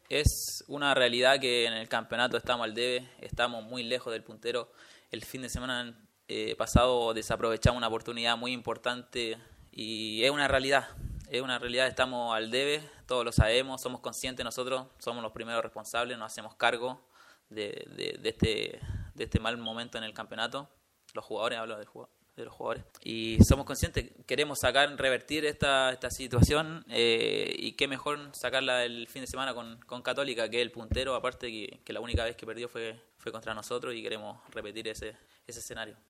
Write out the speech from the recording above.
Es una realidad que en el campeonato estamos al debe, estamos muy lejos del puntero. El fin de semana pasado desaprovechamos una oportunidad muy importante y es una realidad, estamos al debe, todos lo sabemos, somos conscientes nosotros, somos los primeros responsables, nos hacemos cargo de este mal momento en el campeonato. Los jugadores, hablo de los jugadores. Y somos conscientes, queremos revertir esta situación y qué mejor sacarla el fin de semana con Católica, que es el puntero, aparte que la única vez que perdió fue contra nosotros y queremos repetir ese escenario.